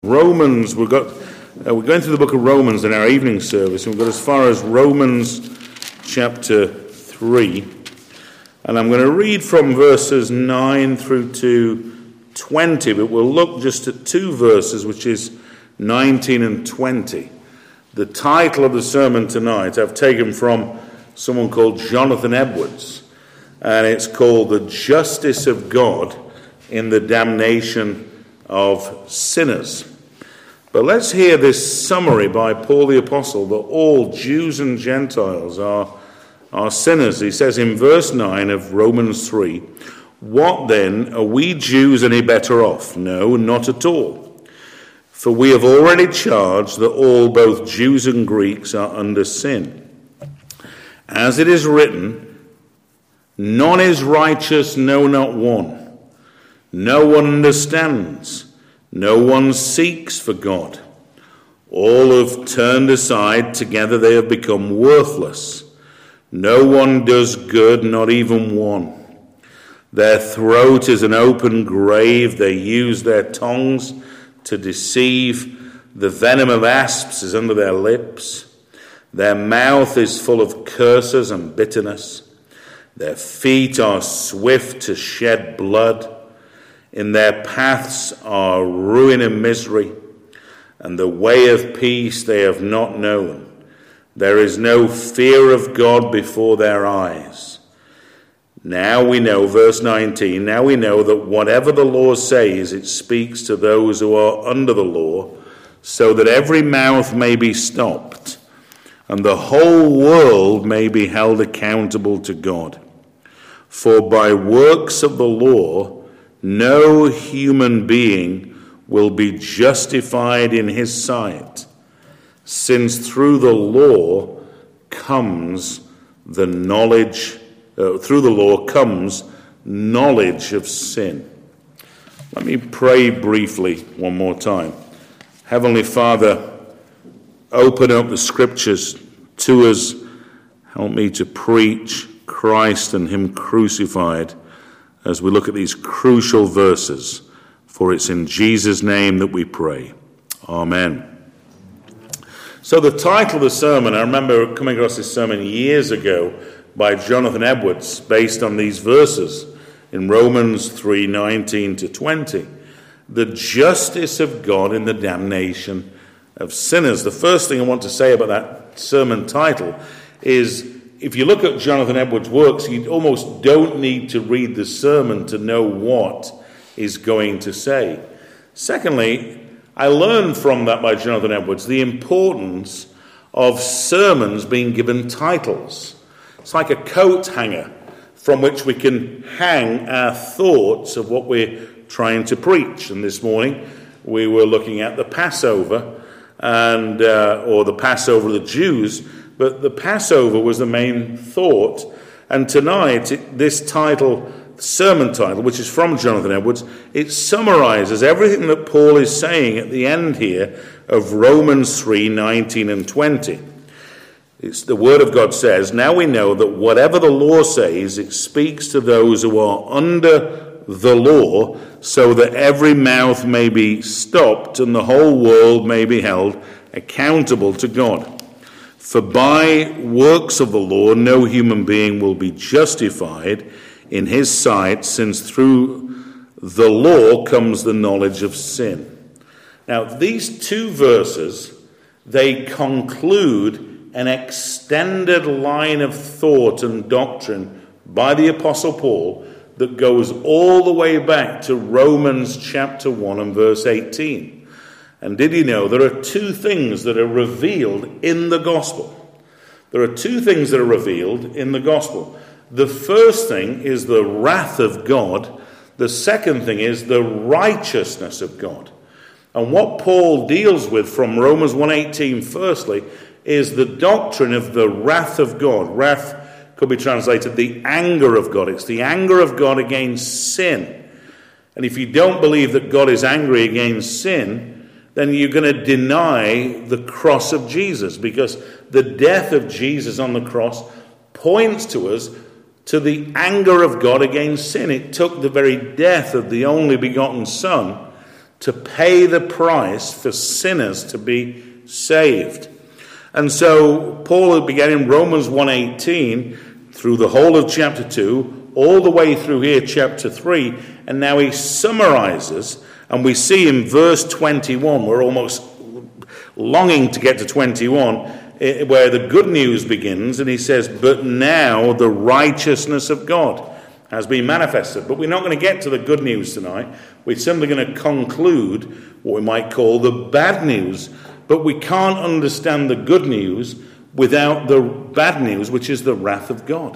Romans, we're going through the book of Romans in our evening service, and we've got as far as Romans chapter 3. And I'm going to read from verses 9 through to 20, but we'll look just at two verses, which is 19 and 20. The title of the sermon tonight I've taken from someone called Jonathan Edwards, and it's called The Justice of God in the Damnation of Sinners. But let's hear this summary by Paul the Apostle that all Jews and Gentiles are sinners. He says in verse 9 of Romans 3, "What then, are we Jews any better off? No, not at all. For we have already charged that all, both Jews and Greeks, are under sin. As it is written, none is righteous, no, not one. No one understands. No one seeks for God. All have turned aside, together they have become worthless. No one does good, not even one. Their throat is an open grave, they use their tongues to deceive. The venom of asps is under their lips. Their mouth is full of curses and bitterness. Their feet are swift to shed blood. In their paths are ruin and misery, and the way of peace they have not known. There is no fear of God before their eyes. Now we know," verse 19, "now we know that whatever the law says, it speaks to those who are under the law, so that every mouth may be stopped, and the whole world may be held accountable to God. For by works of the law, no human being will be justified in his sight, since through the law comes knowledge of sin." Let me pray briefly one more time. Heavenly Father, open up the scriptures to us. Help me to preach Christ and him crucified as we look at these crucial verses, for it's in Jesus' name that we pray. Amen. So the title of the sermon, I remember coming across this sermon years ago by Jonathan Edwards, based on these verses in Romans 3, 19 to 20. The justice of God in the damnation of sinners. The first thing I want to say about that sermon title is, if you look at Jonathan Edwards' works, you almost don't need to read the sermon to know what he's going to say. Secondly, I learned from that by Jonathan Edwards the importance of sermons being given titles. It's like a coat hanger from which we can hang our thoughts of what we're trying to preach. And this morning we were looking at the Passover, or the Passover of the Jews. But the Passover was the main thought. And tonight, this sermon title, which is from Jonathan Edwards, it summarizes everything that Paul is saying at the end here of Romans 3, 19 and 20. It's the Word of God says, "Now we know that whatever the law says, it speaks to those who are under the law, so that every mouth may be stopped and the whole world may be held accountable to God. For by works of the law, no human being will be justified in his sight, since through the law comes the knowledge of sin." Now, these two verses, they conclude an extended line of thought and doctrine by the Apostle Paul that goes all the way back to Romans chapter 1 and verse 18. And did you know there are two things that are revealed in the gospel? There are two things that are revealed in the gospel. The first thing is the wrath of God. The second thing is the righteousness of God. And what Paul deals with from Romans 1:18 firstly is the doctrine of the wrath of God. Wrath could be translated the anger of God. It's the anger of God against sin. And if you don't believe that God is angry against sin, then you're going to deny the cross of Jesus, because the death of Jesus on the cross points to us to the anger of God against sin. It took the very death of the only begotten Son to pay the price for sinners to be saved. And so Paul began in Romans 1:18 through the whole of chapter 2, all the way through here, chapter 3, and now he summarizes, and we see in verse 21, we're almost longing to get to 21, where the good news begins, and he says, but now the righteousness of God has been manifested. But we're not going to get to the good news tonight. We're simply going to conclude what we might call the bad news. But we can't understand the good news without the bad news, which is the wrath of God.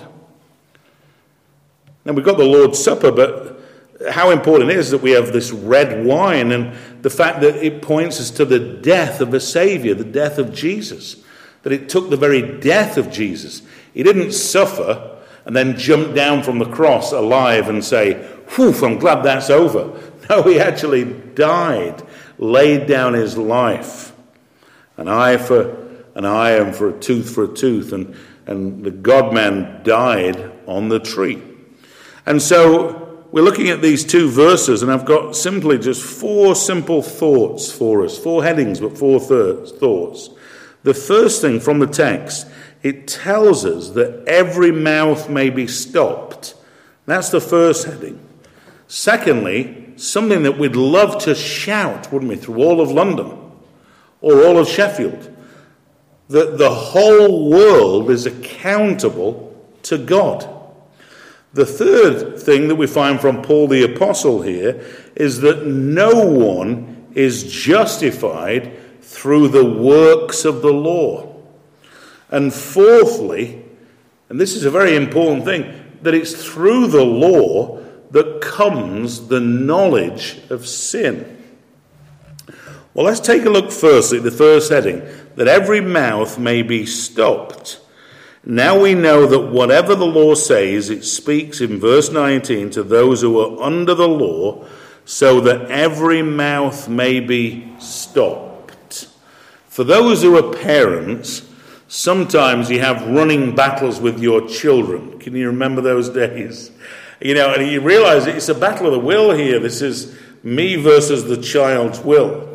Now, we've got the Lord's Supper, but how important it is that we have this red wine, and the fact that it points us to the death of a Savior, the death of Jesus, that it took the very death of Jesus. He didn't suffer and then jump down from the cross alive and say, whew, I'm glad that's over. No, he actually died, laid down his life. An eye for an eye and for a tooth, and the God-man died on the tree. And so we're looking at these two verses, and I've got simply just four simple thoughts for us. Four headings, but four thoughts. The first thing from the text, it tells us that every mouth may be stopped. That's the first heading. Secondly, something that we'd love to shout, wouldn't we, through all of London or all of Sheffield, that the whole world is accountable to God. The third thing that we find from Paul the Apostle here is that no one is justified through the works of the law. And fourthly, and this is a very important thing, that it's through the law that comes the knowledge of sin. Well, let's take a look firstly at the first heading, that every mouth may be stopped. Now we know that whatever the law says, it speaks in verse 19 to those who are under the law, so that every mouth may be stopped. For those who are parents, sometimes you have running battles with your children. Can you remember those days? And you realize it's a battle of the will here. This is me versus the child's will.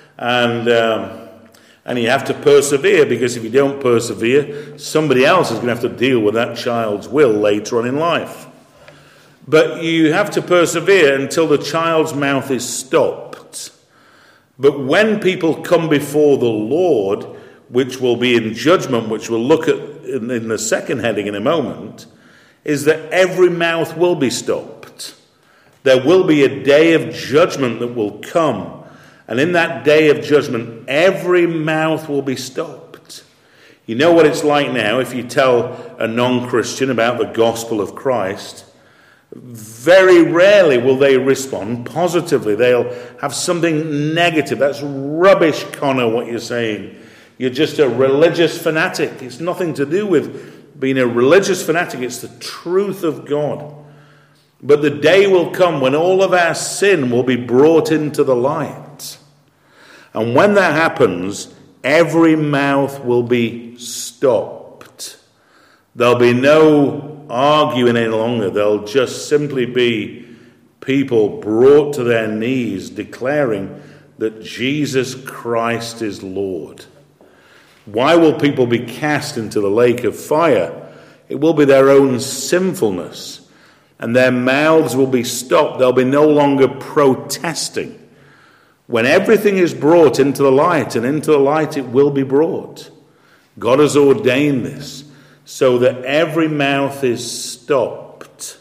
And you have to persevere, because if you don't persevere, somebody else is going to have to deal with that child's will later on in life. But you have to persevere until the child's mouth is stopped. But when people come before the Lord, which will be in judgment, which we'll look at in the second heading in a moment, is that every mouth will be stopped. There will be a day of judgment that will come. And in that day of judgment, every mouth will be stopped. You know what it's like now if you tell a non-Christian about the gospel of Christ. Very rarely will they respond positively. They'll have something negative. That's rubbish, Connor, what you're saying. You're just a religious fanatic. It's nothing to do with being a religious fanatic. It's the truth of God. But the day will come when all of our sin will be brought into the light. And when that happens, every mouth will be stopped. There'll be no arguing any longer. There'll just simply be people brought to their knees declaring that Jesus Christ is Lord. Why will people be cast into the lake of fire? It will be their own sinfulness, and their mouths will be stopped. They'll be no longer protesting. When everything is brought into the light, and into the light it will be brought. God has ordained this so that every mouth is stopped.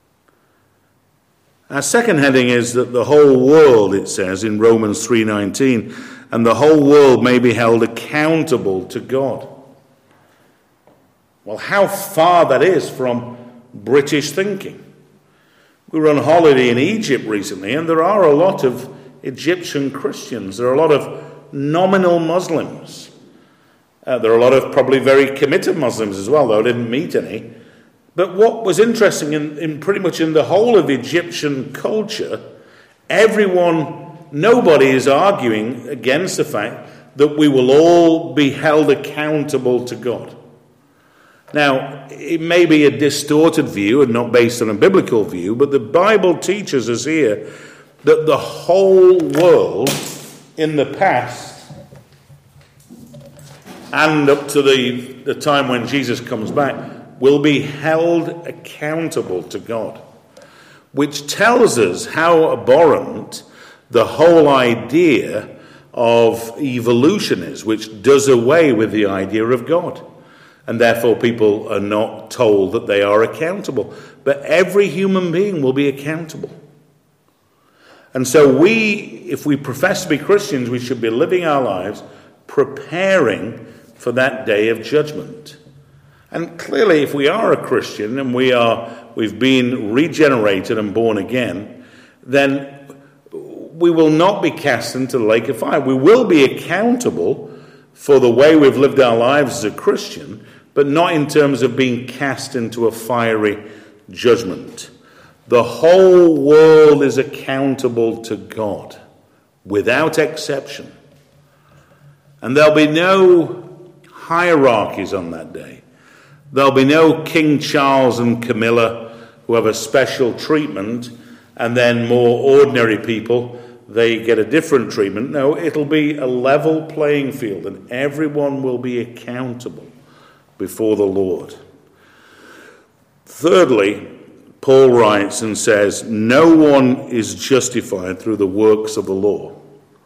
Our second heading is that the whole world, it says in Romans 3:19, and the whole world may be held accountable to God. Well, how far that is from British thinking. We were on holiday in Egypt recently, and there are a lot of Egyptian Christians. There are a lot of nominal Muslims. There are a lot of probably very committed Muslims as well, though I didn't meet any. But what was interesting in pretty much in the whole of Egyptian culture, nobody is arguing against the fact that we will all be held accountable to God. Now, it may be a distorted view and not based on a biblical view, but the Bible teaches us here that the whole world in the past and up to the time when Jesus comes back will be held accountable to God, which tells us how abhorrent the whole idea of evolution is, which does away with the idea of God. And therefore people are not told that they are accountable. But every human being will be accountable. And so if we profess to be Christians, we should be living our lives preparing for that day of judgment. And clearly, if we are a Christian and we've been regenerated and born again, then we will not be cast into the lake of fire. We will be accountable for the way we've lived our lives as a Christian, but not in terms of being cast into a fiery judgment. The whole world is accountable to God, without exception. And there'll be no hierarchies on that day. There'll be no King Charles and Camilla who have a special treatment, and then more ordinary people, they get a different treatment. No, it'll be a level playing field, and everyone will be accountable before the Lord. Thirdly, Paul writes and says, no one is justified through the works of the law.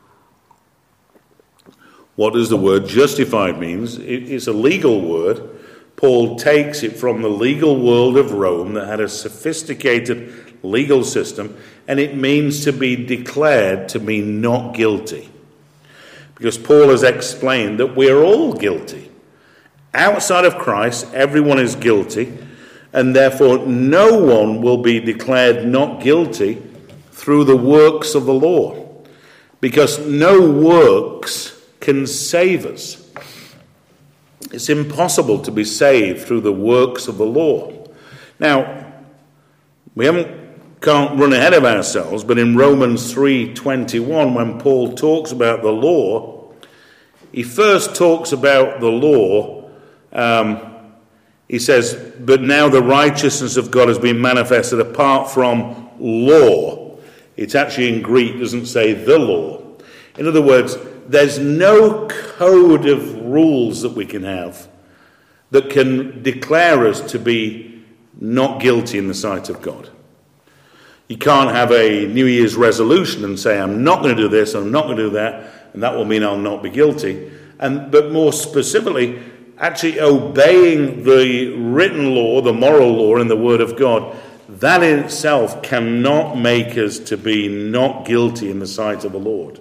What does the word justified means? It's a legal word. Paul takes it from the legal world of Rome that had a sophisticated legal system, and it means to be declared to be not guilty. Because Paul has explained that we're all guilty. Outside of Christ, everyone is guilty, and therefore no one will be declared not guilty through the works of the law, because no works can save us. It's impossible to be saved through the works of the law. Now, we can't run ahead of ourselves, but in Romans 3:21, when Paul talks about the law, he first talks about the law. He says, but now the righteousness of God has been manifested apart from law. It's actually in Greek, it doesn't say the law. In other words, there's no code of rules that we can have that can declare us to be not guilty in the sight of God. You can't have a New Year's resolution and say, I'm not going to do this, I'm not going to do that, and that will mean I'll not be guilty. But more specifically, actually obeying the written law, the moral law in the Word of God, that in itself cannot make us to be not guilty in the sight of the Lord.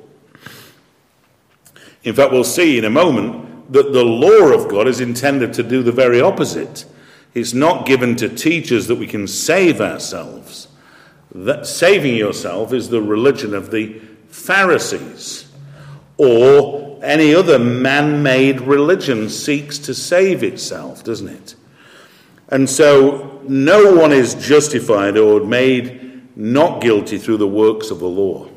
In fact, we'll see in a moment that the law of God is intended to do the very opposite. It's not given to teach us that we can save ourselves. That saving yourself is the religion of the Pharisees, or any other man-made religion seeks to save itself, doesn't it? And so no one is justified or made not guilty through the works of the law.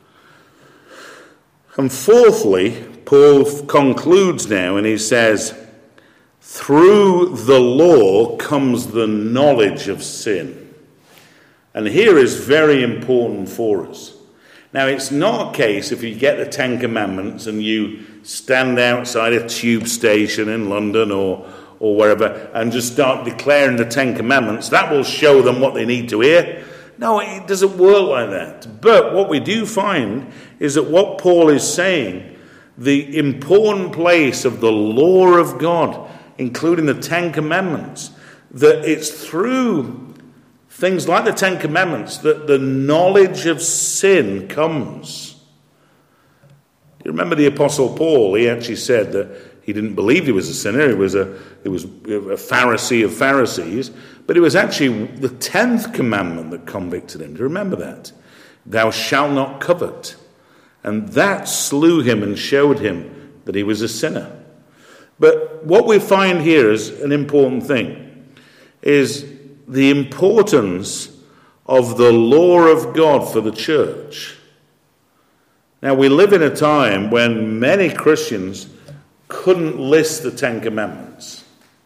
And fourthly, Paul concludes now and he says, through the law comes the knowledge of sin. And here is very important for us. Now, it's not a case if you get the Ten Commandments and you stand outside a tube station in London or wherever and just start declaring the Ten Commandments, that will show them what they need to hear. No, it doesn't work like that. But what we do find is that what Paul is saying, the important place of the law of God, including the Ten Commandments, that it's through things like the Ten Commandments that the knowledge of sin comes. You remember the Apostle Paul? He actually said that he didn't believe he was a sinner. He was a Pharisee of Pharisees. But it was actually the 10th commandment that convicted him. Do you remember that? Thou shalt not covet. And that slew him and showed him that he was a sinner. But what we find here is an important thing, is the importance of the law of God for the church. Now, we live in a time when many Christians couldn't list the Ten Commandments.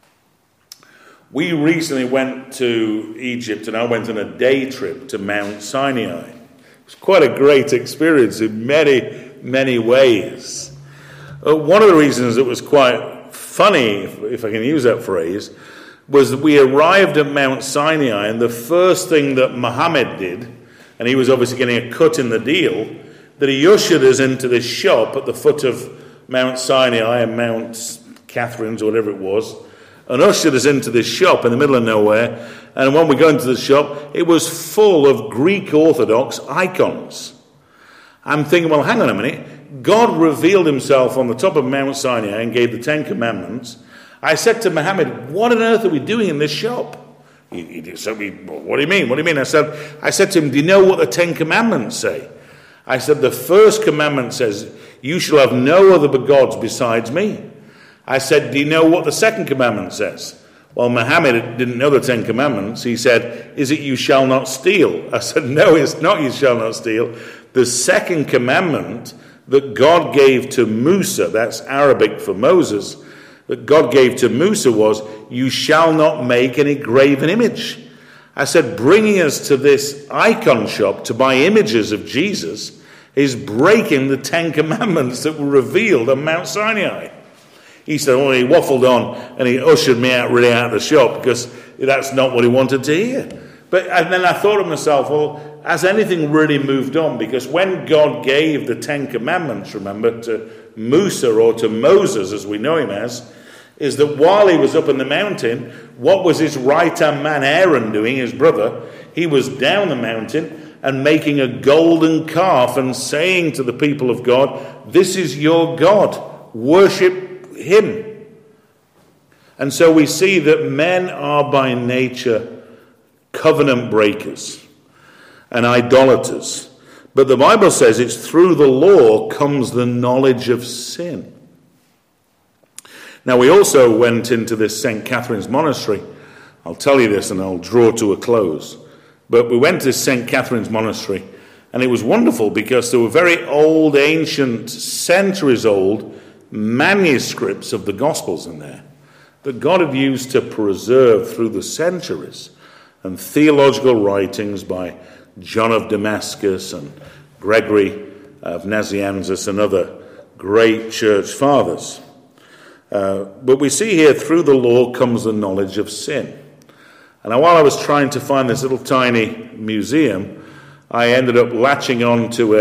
We recently went to Egypt, and I went on a day trip to Mount Sinai. was quite a great experience in many, many ways. One of the reasons it was quite funny, if I can use that phrase, was that we arrived at Mount Sinai, and the first thing that Muhammad did, and he was obviously getting a cut in the deal, that he ushered us into this shop at the foot of Mount Sinai and Mount Catherine's or whatever it was, and ushered us into this shop in the middle of nowhere. And when we got into the shop, it was full of Greek Orthodox icons. I'm thinking, well, hang on a minute. God revealed himself on the top of Mount Sinai and gave the Ten Commandments. I said to Muhammad, what on earth are we doing in this shop? He said, what do you mean? What do you mean? I said to him, do you know what the Ten Commandments say? I said, the first commandment says, you shall have no other gods besides me. I said, do you know what the second commandment says? Well, Muhammad didn't know the Ten Commandments. He said, is it you shall not steal? I said, no, it's not you shall not steal. The second commandment that God gave to Musa, that's Arabic for Moses, that God gave to Musa was, you shall not make any graven image. I said, bringing us to this icon shop to buy images of Jesus is breaking the Ten Commandments that were revealed on Mount Sinai. He said, oh, he waffled on and he ushered me out of the shop because that's not what he wanted to hear. And then I thought to myself, well, has anything really moved on? Because when God gave the Ten Commandments, remember, to Musa or to Moses, as we know him as, is that while he was up in the mountain, what was his right-hand man Aaron doing, his brother? He was down the mountain and making a golden calf and saying to the people of God, this is your God, worship him. And so we see that men are by nature covenant breakers and idolaters. But the Bible says it's through the law comes the knowledge of sin. Now we also went into this St. Catherine's Monastery. I'll tell you this and I'll draw to a close. But we went to St. Catherine's Monastery and it was wonderful because there were very old, ancient, centuries old manuscripts of the Gospels in there that God had used to preserve through the centuries, and theological writings by John of Damascus and Gregory of Nazianzus and other great church fathers. But we see here, through the law comes the knowledge of sin. And while I was trying to find this little tiny museum, I ended up latching on to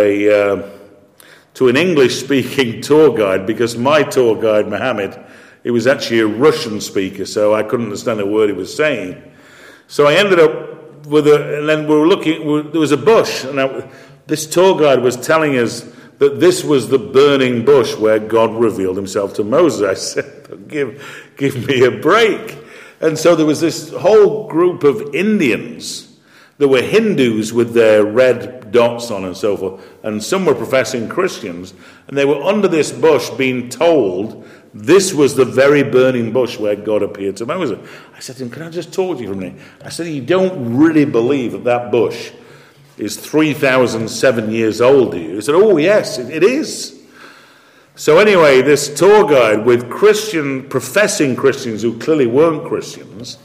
an English-speaking tour guide, because my tour guide, Mohammed, he was actually a Russian speaker, so I couldn't understand a word he was saying. So I ended up and then we were looking, there was a bush, and this tour guide was telling us that this was the burning bush where God revealed himself to Moses. I said, give me a break. And so there was this whole group of Indians. There were Hindus with their red dots on and so forth, and some were professing Christians, and they were under this bush being told this was the very burning bush where God appeared to Moses. I said to him, can I just talk to you for a minute? I said, you don't really believe that bush is 3,007 years old, do you? He said, oh yes, it is. So anyway, this tour guide with professing Christians who clearly weren't Christians,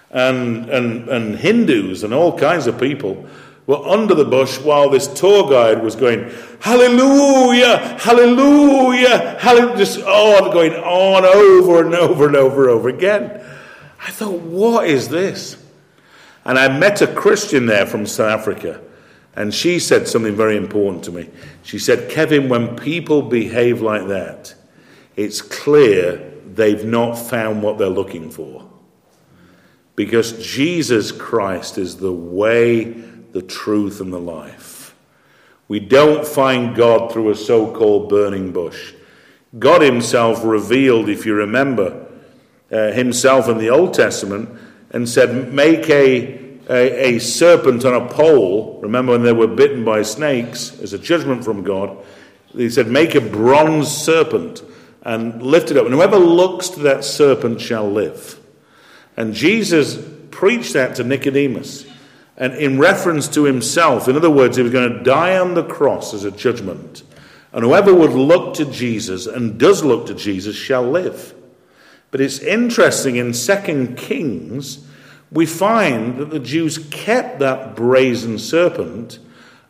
and Hindus and all kinds of people were under the bush while this tour guide was going, hallelujah, hallelujah, hallelujah, just going on over and over and over again. I thought, what is this? And I met a Christian there from South Africa, and she said something very important to me. She said, Kevin, when people behave like that, it's clear they've not found what they're looking for. Because Jesus Christ is the way, the truth, and the life. We don't find God through a so-called burning bush. God himself revealed, if you remember, himself in the Old Testament, and said, make a serpent on a pole. Remember when they were bitten by snakes as a judgment from God? He said, make a bronze serpent and lift it up, and whoever looks to that serpent shall live. And Jesus preached that to Nicodemus, and in reference to himself. In other words, he was going to die on the cross as a judgment, and whoever would look to Jesus and does look to Jesus shall live. But it's interesting, in 2 Kings we find that the Jews kept that brazen serpent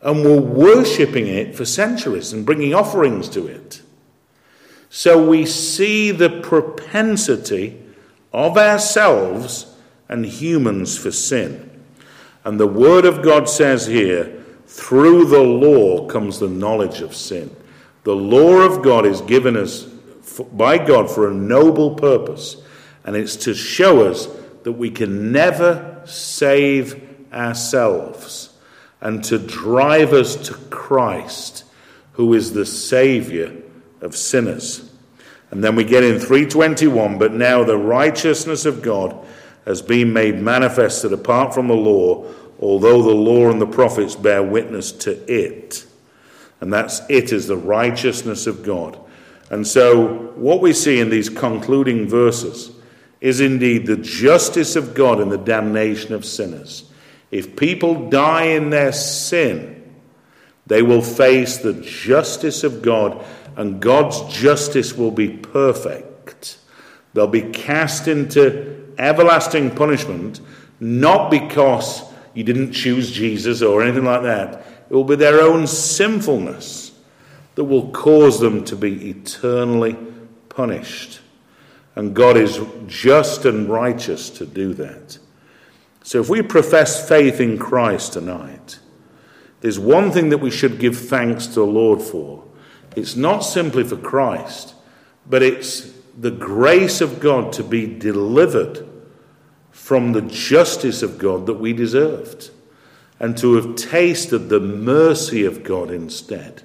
and were worshipping it for centuries and bringing offerings to it. So we see the propensity of ourselves and humans for sin. And the Word of God says here, through the law comes the knowledge of sin. The law of God is given us by God for a noble purpose, and it's to show us that we can never save ourselves, and to drive us to Christ, who is the Saviour of sinners. And then we get in 3:21, but now the righteousness of God has been made manifested apart from the law, although the law and the prophets bear witness to it. And that's it, is the righteousness of God. And so what we see in these concluding verses is indeed the justice of God and the damnation of sinners. If people die in their sin, they will face the justice of God, and God's justice will be perfect. They'll be cast into everlasting punishment, not because you didn't choose Jesus or anything like that. It will be their own sinfulness that will cause them to be eternally punished. And God is just and righteous to do that. So if we profess faith in Christ tonight, there's one thing that we should give thanks to the Lord for. It's not simply for Christ, but it's the grace of God to be delivered from the justice of God that we deserved, and to have tasted the mercy of God instead.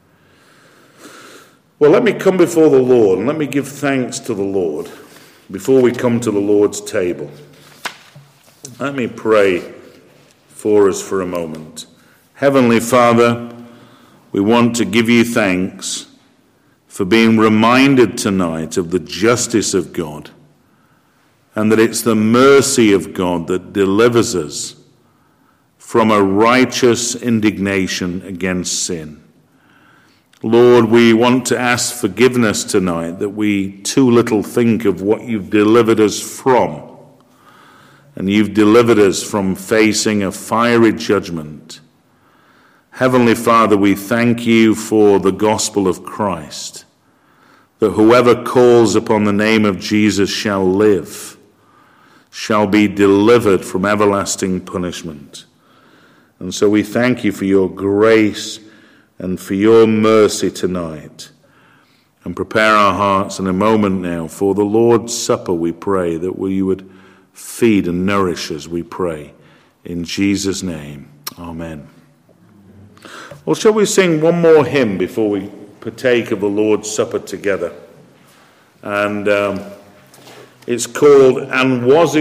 Well, let me come before the Lord and let me give thanks to the Lord before we come to the Lord's table. Let me pray for us for a moment. Heavenly Father, we want to give you thanks for being reminded tonight of the justice of God, and that it's the mercy of God that delivers us from a righteous indignation against sin. Lord, we want to ask forgiveness tonight that we too little think of what you've delivered us from. And you've delivered us from facing a fiery judgment. Heavenly Father, we thank you for the gospel of Christ, that whoever calls upon the name of Jesus shall live, shall be delivered from everlasting punishment. And so we thank you for your grace and for your mercy tonight. And prepare our hearts in a moment now for the Lord's Supper, we pray, that you would feed and nourish us, we pray. In Jesus' name, amen. Well, shall we sing one more hymn before we partake of the Lord's Supper together? And it's called, "And Was It